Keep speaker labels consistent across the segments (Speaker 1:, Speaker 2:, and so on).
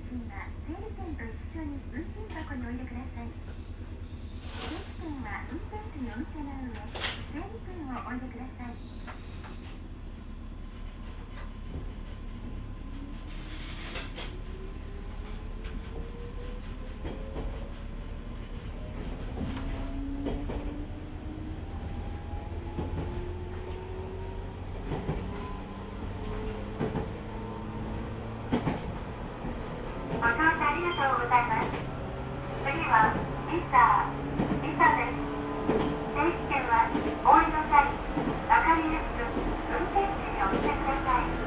Speaker 1: 金は整理券と一緒に運賃箱にお入れください。定期券は運転手にお見せの上、整理券をお入れください。ご乗車ありがとうございます。次はリサです。定期券はお降りの際、分かりやすく運転手にお見せください。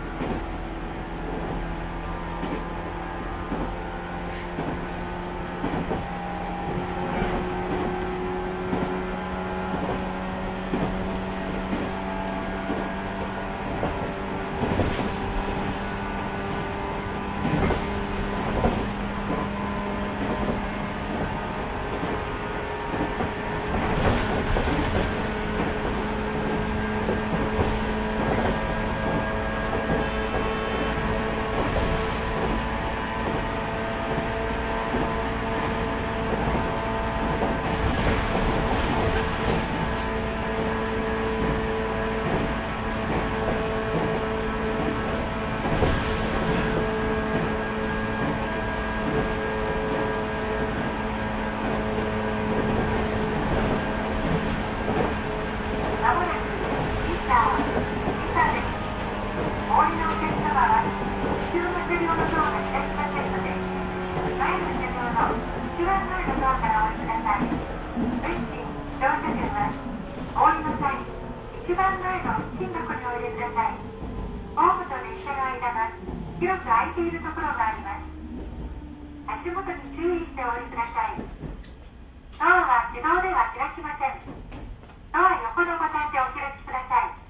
Speaker 1: まもなくリサです。お降りのお客様は後ろの車両のドアが開きませんので、前の車両の一番前のドアからお降りください。運賃乗車券はお降りの際、一番前の金箱にお入れください。ホームと列車の間が広く空いているところがあります。足元に注意してお降りください。ドアは自動では開きません。ドア横のボタンでお開きください。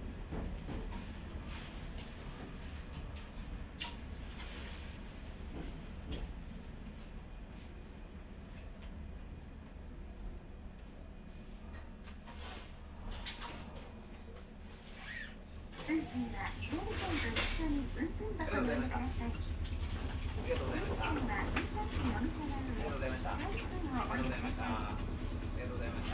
Speaker 1: 運賃は整理券と一緒に運賃箱にお入れください。
Speaker 2: ありがとうございました。
Speaker 1: 運賃は運転手にお見せの上、
Speaker 2: ありがとうございました。
Speaker 1: 定期券をお入れください。